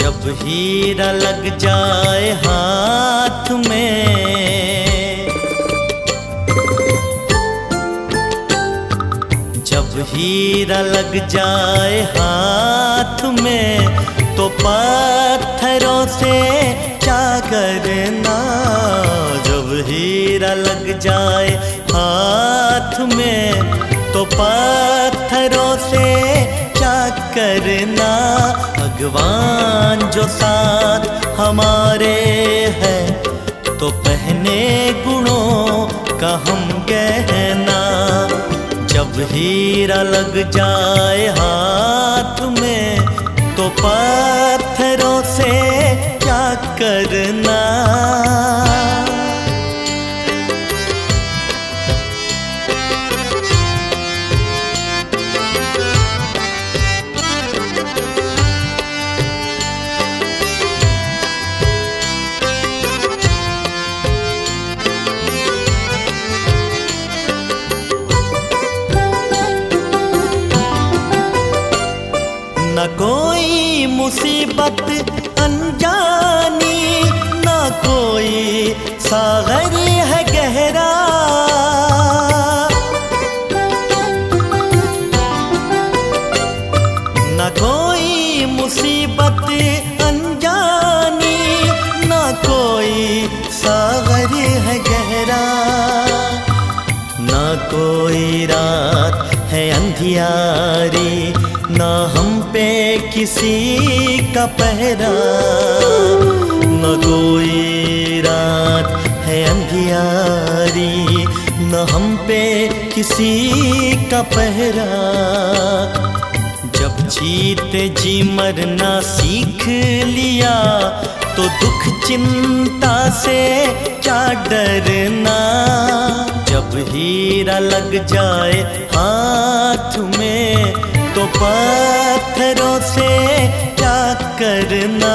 जब हीरा लग जाए हाथ में, जब हीरा लग जाए हाथ में, तो पत्थरों से क्या करना। जब हीरा लग जाए हाथ में, तो पत्थरों से क्या करना। भगवान जो साथ हमारे है, तो पहने गुणों का हम गहना। जब हीरा लग जाए हाथ में, तो पत्थरों से क्या करना। न कोई मुसीबत अनजानी, न कोई सागर है गहरा। न कोई मुसीबत अनजानी, न कोई सागर है गहरा। न कोई रात है अंधियारी, ना हम पे किसी का पहरा। न कोई रात है अंधियारी, न हम पे किसी का पहरा। जब जीते जी मरना सीख लिया, तो दुख चिंता से क्या डरना। जब हीरा लग जाए हाथ में, तो पत्थरों से क्या करना।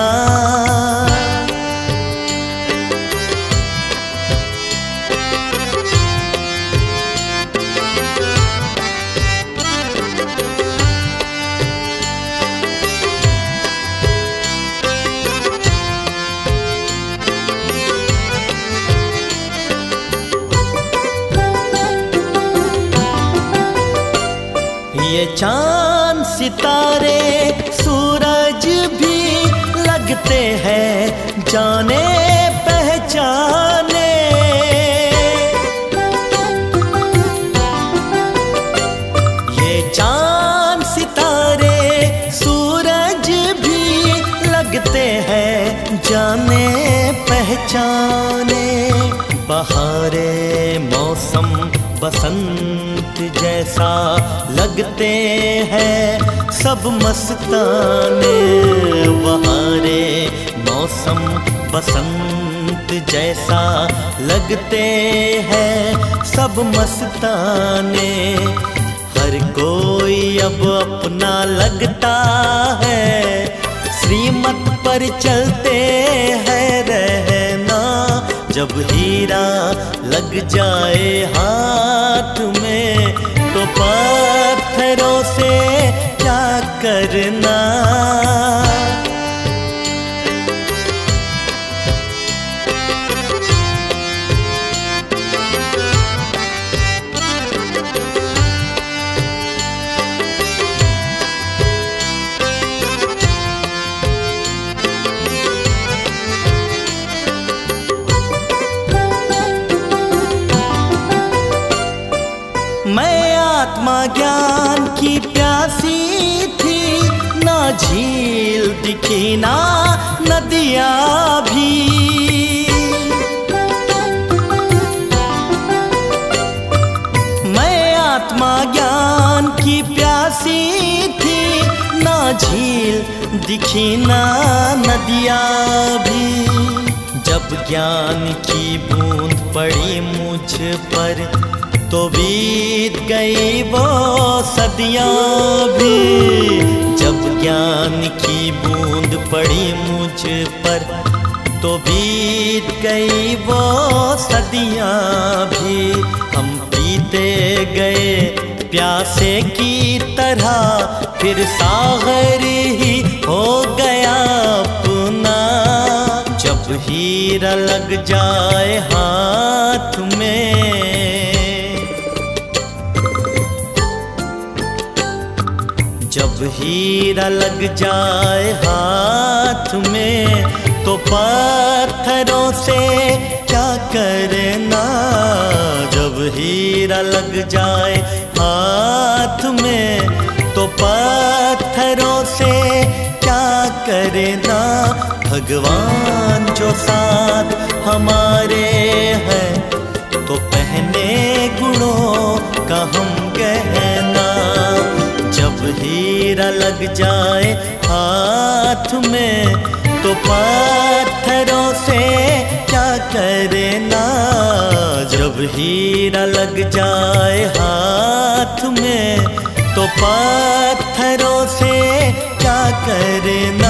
ये चांद सितारे सूरज भी लगते हैं जाने पहचाने। ये चांद सितारे सूरज भी लगते हैं जाने पहचाने। बहारे मौसम बसंत जैसा लगते हैं सब मस्ताने। बहारे मौसम बसंत जैसा लगते हैं सब मस्ताने। हर कोई अब अपना लगता है, श्रीमत पर चलते हैं रहना। जब हीरा लग जाए हाथ में, तो पत्थरों से क्या करना। मैं आत्मा ज्ञान की प्यासी थी, ना झील दिखी ना नदिया भी। मैं आत्मा ज्ञान की प्यासी थी, ना झील दिखी ना नदिया भी। जब ज्ञान की बूंद पड़ी मुझ पर, तो बीत गई वो सदियाँ भी। जब ज्ञान की बूंद पड़ी मुझ पर, तो बीत गई वो सदियाँ भी। हम पीते गए प्यासे की तरह, फिर सागर ही हो गया हीरा लग जाए हाथ में, जब हीरा लग जाए हाथ में तो पत्थरों से क्या करना। जब हीरा लग जाए हाथ में तो पत्थरों से क्या करना। भगवान जो साथ हमारे हैं तो पहने गुणों का हम गहना। जब हीरा लग जाए हाथ में तो पत्थरों से क्या करना। जब हीरा लग जाए हाथ में तो पत्थरों से क्या करना।